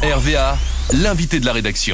RVA, l'invité de la rédaction.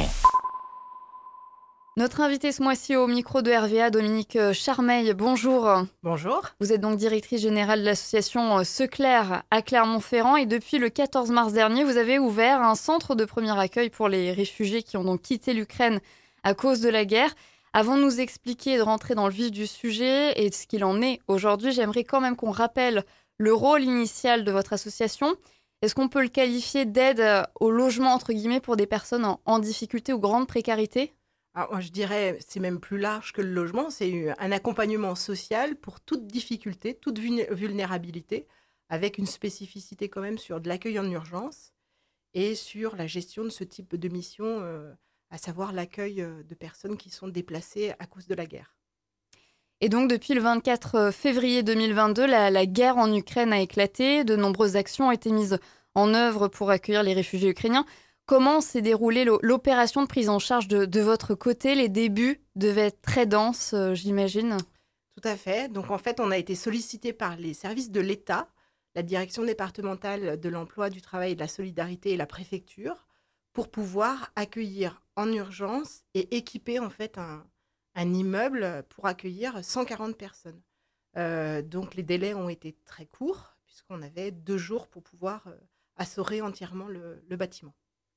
Notre invité ce mois-ci au micro de RVA, Dominique Charmeil, bonjour. Bonjour. Vous êtes donc directrice générale de l'association Seclair à Clermont-Ferrand et depuis le 14 mars dernier, vous avez ouvert un centre de premier accueil pour les réfugiés qui ont donc quitté l'Ukraine à cause de la guerre. Avant de nous expliquer et de rentrer dans le vif du sujet et de ce qu'il en est aujourd'hui, j'aimerais quand même qu'on rappelle le rôle initial de votre association. Est-ce qu'on peut le qualifier d'aide au logement, entre guillemets, pour des personnes en difficulté ou grande précarité ? Alors, moi, je dirais, c'est même plus large que le logement, c'est un accompagnement social pour toute difficulté, toute vulnérabilité, avec une spécificité quand même sur de l'accueil en urgence et sur la gestion de ce type de mission, à savoir l'accueil de personnes qui sont déplacées à cause de la guerre. Et donc, depuis le 24 février 2022, la guerre en Ukraine a éclaté. De nombreuses actions ont été mises en œuvre pour accueillir les réfugiés ukrainiens. Comment s'est déroulée l'opération de prise en charge de votre côté ? Les débuts devaient être très denses, j'imagine. Tout à fait. Donc, en fait, on a été sollicité par les services de l'État, la direction départementale de l'emploi, du travail et de la solidarité et la préfecture, pour pouvoir accueillir en urgence et équiper en fait un immeuble pour accueillir 140 personnes. Donc les délais ont été très courts puisqu'on avait 2 jours pour pouvoir assurer entièrement le bâtiment.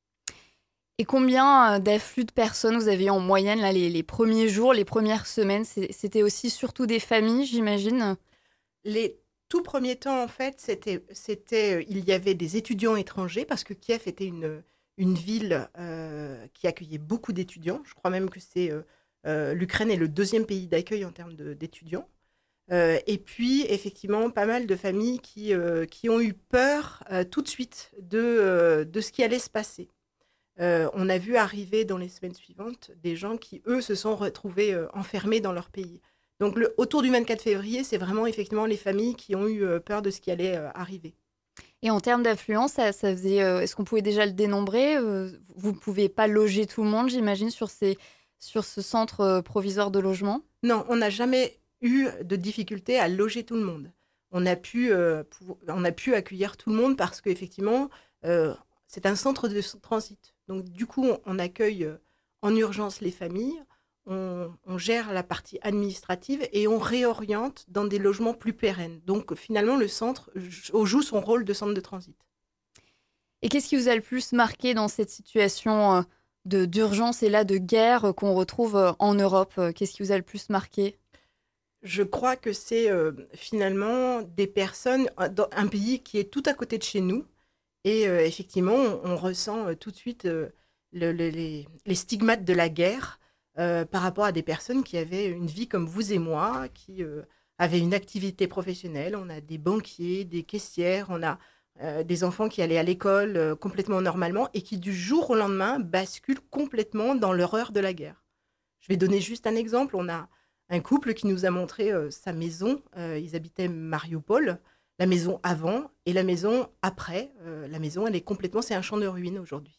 Et combien d'afflux de personnes vous avez en moyenne là, les premiers jours, les premières semaines ? C'était aussi surtout des familles, j'imagine ? Les tout premiers temps, en fait, il y avait des étudiants étrangers parce que Kiev était une ville qui accueillait beaucoup d'étudiants. Je crois même que l'Ukraine est le 2e pays d'accueil en termes d'étudiants. Et puis, effectivement, pas mal de familles qui ont eu peur tout de suite de ce qui allait se passer. On a vu arriver dans les semaines suivantes des gens qui, eux, se sont retrouvés enfermés dans leur pays. Donc, autour du 24 février, c'est vraiment effectivement les familles qui ont eu peur de ce qui allait arriver. Et en termes d'affluence, ça faisait, est-ce qu'on pouvait déjà le dénombrer ? Vous ne pouviez pas loger tout le monde, j'imagine, sur ce centre provisoire de logement ? Non, on n'a jamais eu de difficulté à loger tout le monde. On a pu accueillir tout le monde parce qu'effectivement, c'est un centre de transit. Donc, du coup, on accueille en urgence les familles, on gère la partie administrative et on réoriente dans des logements plus pérennes. Donc, finalement, le centre joue son rôle de centre de transit. Et qu'est-ce qui vous a le plus marqué dans cette situation d'urgence et là de guerre qu'on retrouve en Europe ? Qu'est-ce qui vous a le plus marqué ? Je crois que c'est finalement des personnes dans un pays qui est tout à côté de chez nous. Et effectivement, on ressent tout de suite les stigmates de la guerre par rapport à des personnes qui avaient une vie comme vous et moi, qui avaient une activité professionnelle. On a des banquiers, des caissières, on a des enfants qui allaient à l'école complètement normalement et qui du jour au lendemain basculent complètement dans l'horreur de la guerre. Je vais donner juste un exemple. On a un couple qui nous a montré sa maison. Ils habitaient Mariupol. La maison avant et la maison après. La maison, c'est un champ de ruines aujourd'hui.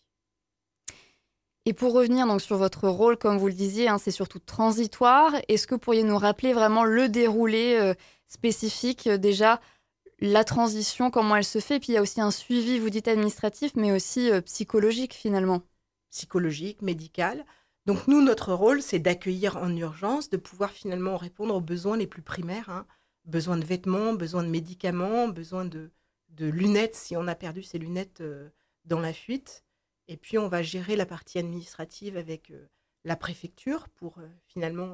Et pour revenir donc sur votre rôle, comme vous le disiez, c'est surtout transitoire. Est-ce que vous pourriez nous rappeler vraiment le déroulé spécifique, déjà la transition, comment elle se fait ? Et puis il y a aussi un suivi, vous dites administratif, mais aussi psychologique finalement. Psychologique, médical. Donc nous, notre rôle, c'est d'accueillir en urgence, de pouvoir finalement répondre aux besoins les plus primaires. Besoin de vêtements, besoin de médicaments, besoin de lunettes si on a perdu ses lunettes dans la fuite. Et puis, on va gérer la partie administrative avec la préfecture pour finalement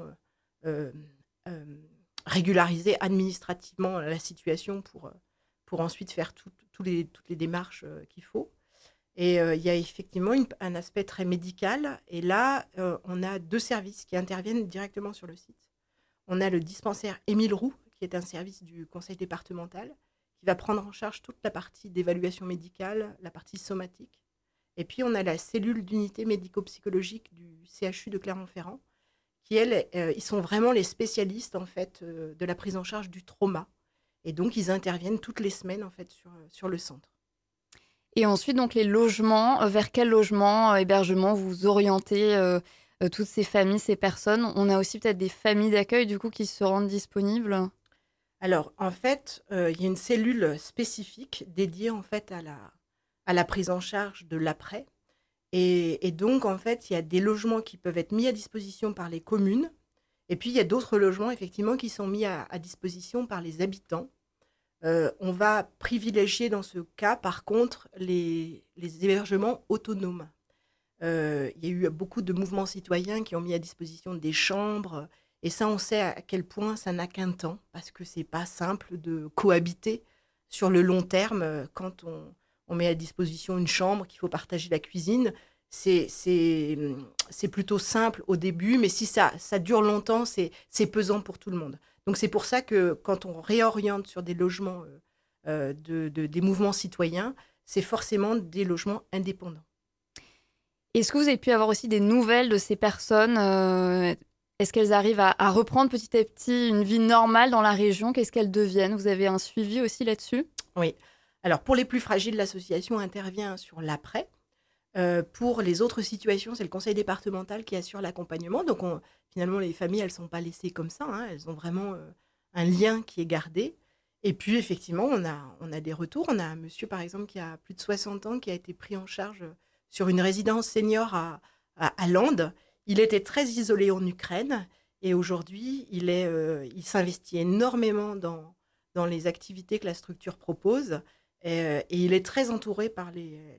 régulariser administrativement la situation pour ensuite faire toutes les démarches qu'il faut. Et il y a effectivement un aspect très médical. Et là, on a 2 services qui interviennent directement sur le site. On a le dispensaire Émile Roux, qui est un service du conseil départemental, qui va prendre en charge toute la partie d'évaluation médicale, la partie somatique. Et puis, on a la cellule d'unité médico-psychologique du CHU de Clermont-Ferrand, qui, ils sont vraiment les spécialistes, en fait, de la prise en charge du trauma. Et donc, ils interviennent toutes les semaines, en fait, sur le centre. Et ensuite, donc, les logements, vers quel logement, hébergement vous orientez toutes ces familles, ces personnes ? On a aussi peut-être des familles d'accueil, du coup, qui se rendent disponibles ? Alors, en fait, il y a une cellule spécifique dédiée, en fait, à la prise en charge de l'après. Et donc, en fait, il y a des logements qui peuvent être mis à disposition par les communes. Et puis, il y a d'autres logements, effectivement, qui sont mis à disposition par les habitants. On va privilégier dans ce cas, par contre, les hébergements autonomes. Il y a eu beaucoup de mouvements citoyens qui ont mis à disposition des chambres. Et ça, on sait à quel point ça n'a qu'un temps, parce que c'est pas simple de cohabiter sur le long terme. Quand on met à disposition une chambre, qu'il faut partager la cuisine, c'est plutôt simple au début, mais si ça dure longtemps, c'est pesant pour tout le monde. Donc c'est pour ça que quand on réoriente sur des logements des mouvements citoyens, c'est forcément des logements indépendants. Est-ce que vous avez pu avoir aussi des nouvelles de ces personnes Est-ce qu'elles arrivent à reprendre petit à petit une vie normale dans la région? Qu'est-ce qu'elles deviennent? Vous avez un suivi aussi là-dessus? Oui. Alors pour les plus fragiles, l'association intervient sur l'après. Pour les autres situations, c'est le conseil départemental qui assure l'accompagnement. Donc finalement, les familles, elles ne sont pas laissées comme ça, hein. Elles ont vraiment un lien qui est gardé. Et puis effectivement, on a des retours. On a un monsieur, par exemple, qui a plus de 60 ans, qui a été pris en charge sur une résidence senior à Lande. Il était très isolé en Ukraine et aujourd'hui, il s'investit énormément dans les activités que la structure propose et il est très entouré par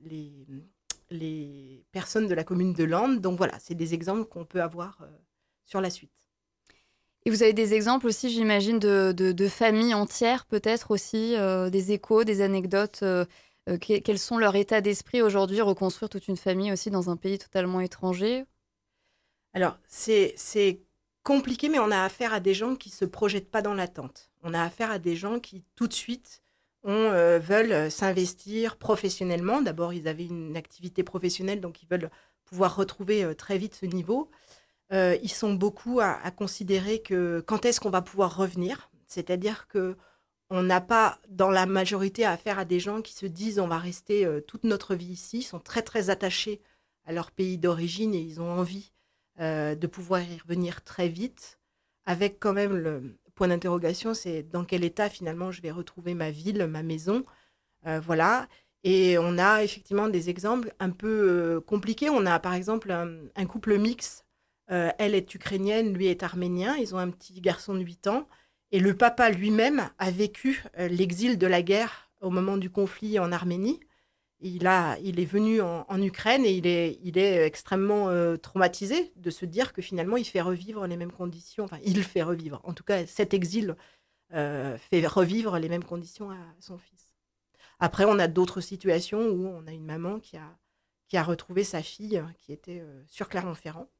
les personnes de la commune de Lande. Donc voilà, c'est des exemples qu'on peut avoir sur la suite. Et vous avez des exemples aussi, j'imagine, de familles entières, peut-être aussi, des échos, des anecdotes. Quels sont leur état d'esprit aujourd'hui, reconstruire toute une famille aussi dans un pays totalement étranger? Alors, c'est compliqué, mais on a affaire à des gens qui ne se projettent pas dans l'attente. On a affaire à des gens qui, tout de suite, veulent s'investir professionnellement. D'abord, ils avaient une activité professionnelle, donc ils veulent pouvoir retrouver très vite ce niveau. Ils sont beaucoup à considérer que quand est-ce qu'on va pouvoir revenir. C'est-à-dire que on n'a pas, dans la majorité, affaire à des gens qui se disent on va rester toute notre vie ici. Ils sont très, très attachés à leur pays d'origine et ils ont envie de pouvoir y revenir très vite, avec quand même le point d'interrogation, c'est dans quel état finalement je vais retrouver ma ville, ma maison, voilà. Et on a effectivement des exemples un peu compliqués. On a par exemple un couple mixte, elle est ukrainienne, lui est arménien, ils ont un petit garçon de 8 ans, et le papa lui-même a vécu l'exil de la guerre au moment du conflit en Arménie. Il est venu en Ukraine et il est extrêmement traumatisé de se dire que finalement il fait revivre les mêmes conditions. Enfin, il fait revivre. En tout cas, cet exil fait revivre les mêmes conditions à son fils. Après, on a d'autres situations où on a une maman qui a retrouvé sa fille qui était sur Clermont-Ferrand,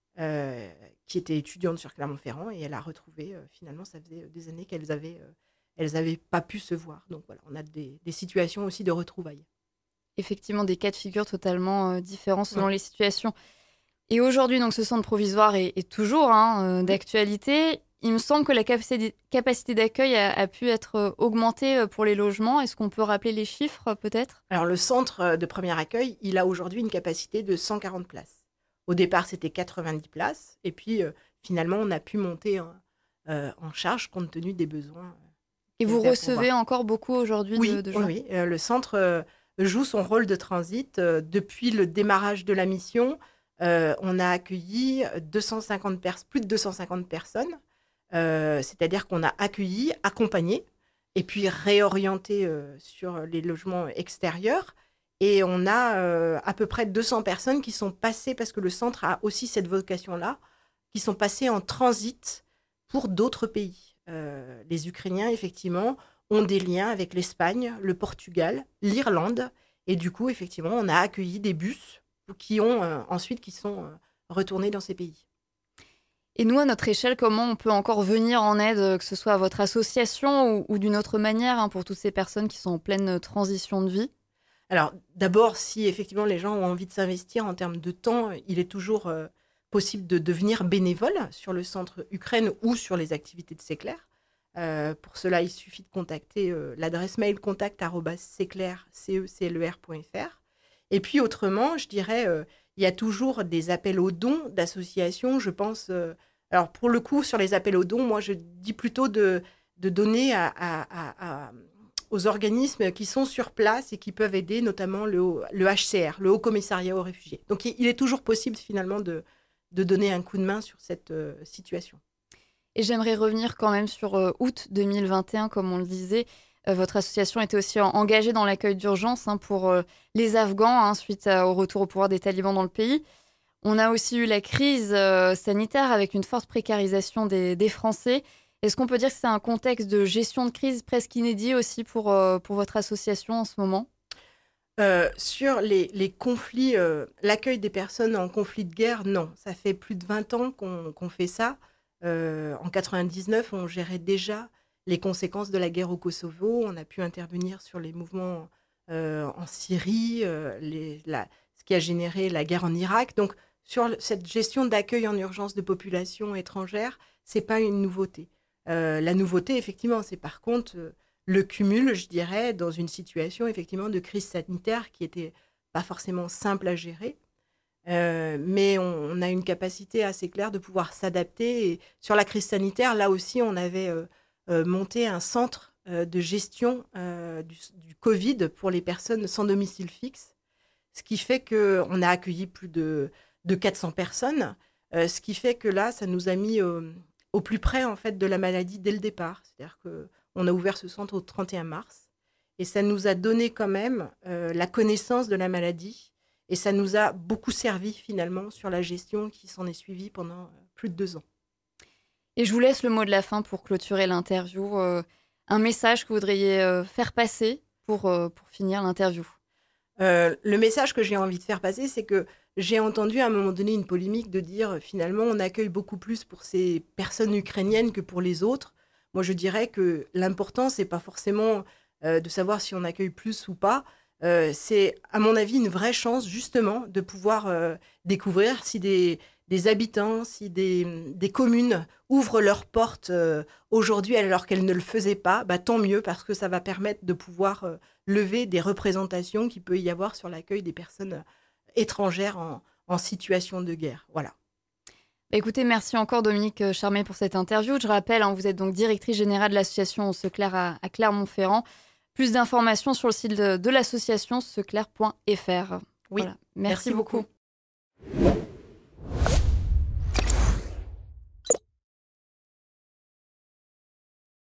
qui était étudiante sur Clermont-Ferrand et elle a retrouvé finalement, ça faisait des années elles avaient pas pu se voir. Donc voilà, on a des situations aussi de retrouvailles. Effectivement, des cas de figure totalement différents selon Ouais. les situations. Et aujourd'hui, donc, ce centre provisoire est toujours d'actualité. Il me semble que la capacité d'accueil a pu être augmentée pour les logements. Est-ce qu'on peut rappeler les chiffres, peut-être? Alors, le centre de premier accueil, il a aujourd'hui une capacité de 140 places. Au départ, c'était 90 places. Et puis, finalement, on a pu monter en charge compte tenu des besoins Et qu'il y vous avait à pourvoir. recevez encore beaucoup aujourd'hui Oui, de oui, gens? oui. Le centre joue son rôle de transit. Depuis le démarrage de la mission, on a accueilli plus de 250 personnes. C'est-à-dire qu'on a accueilli, accompagné et puis réorienté sur les logements extérieurs. Et on a à peu près 200 personnes qui sont passées, parce que le centre a aussi cette vocation-là, qui sont passées en transit pour d'autres pays. Les Ukrainiens, effectivement, ont des liens avec l'Espagne, le Portugal, l'Irlande. Et du coup, effectivement, on a accueilli des bus qui sont retournés dans ces pays. Et nous, à notre échelle, comment on peut encore venir en aide, que ce soit à votre association ou d'une autre manière, pour toutes ces personnes qui sont en pleine transition de vie? Alors, d'abord, si effectivement les gens ont envie de s'investir en termes de temps, il est toujours possible de devenir bénévole sur le centre Ukraine ou sur les activités de Séclair. Pour cela, il suffit de contacter l'adresse mail contact@secler.fr. Et puis autrement, je dirais, il y a toujours des appels aux dons d'associations. Je pense, alors pour le coup, sur les appels aux dons, moi je dis plutôt de donner aux organismes qui sont sur place et qui peuvent aider, notamment le HCR, le Haut Commissariat aux réfugiés. Donc il est toujours possible finalement de donner un coup de main sur cette situation. Et j'aimerais revenir quand même sur août 2021, comme on le disait. Votre association était aussi engagée dans l'accueil d'urgence pour les Afghans, suite au retour au pouvoir des talibans dans le pays. On a aussi eu la crise sanitaire avec une forte précarisation des Français. Est-ce qu'on peut dire que c'est un contexte de gestion de crise presque inédit aussi pour votre association en ce moment ? Sur les conflits, l'accueil des personnes en conflit de guerre, non. Ça fait plus de 20 ans qu'on fait ça. En 99, on gérait déjà les conséquences de la guerre au Kosovo. On a pu intervenir sur les mouvements en Syrie, ce qui a généré la guerre en Irak. Donc, sur cette gestion d'accueil en urgence de populations étrangères, c'est pas une nouveauté. La nouveauté, effectivement, c'est par contre le cumul, je dirais, dans une situation effectivement de crise sanitaire qui était pas forcément simple à gérer. Mais on a une capacité assez claire de pouvoir s'adapter. Et sur la crise sanitaire, là aussi, on avait monté un centre de gestion du Covid pour les personnes sans domicile fixe, ce qui fait qu'on a accueilli plus de 400 personnes, ce qui fait que là, ça nous a mis au plus près en fait, de la maladie dès le départ. C'est-à-dire qu'on a ouvert ce centre au 31 mars et ça nous a donné quand même la connaissance de la maladie. Et ça nous a beaucoup servi finalement sur la gestion qui s'en est suivie pendant plus de 2 ans. Et je vous laisse le mot de la fin pour clôturer l'interview. Un message que vous voudriez faire passer pour finir l'interview. Le message que j'ai envie de faire passer, c'est que j'ai entendu à un moment donné une polémique de dire finalement on accueille beaucoup plus pour ces personnes ukrainiennes que pour les autres. Moi je dirais que l'important c'est pas forcément de savoir si on accueille plus ou pas. C'est, à mon avis, une vraie chance, justement, de pouvoir découvrir si des habitants, si des communes ouvrent leurs portes aujourd'hui alors qu'elles ne le faisaient pas, tant mieux, parce que ça va permettre de pouvoir lever des représentations qu'il peut y avoir sur l'accueil des personnes étrangères en situation de guerre. Voilà. Écoutez, merci encore Dominique Charmet pour cette interview. Je rappelle, vous êtes donc directrice générale de l'association Seclair à Clermont-Ferrand. Plus d'informations sur le site de l'association seclair.fr. Oui, voilà. Merci beaucoup.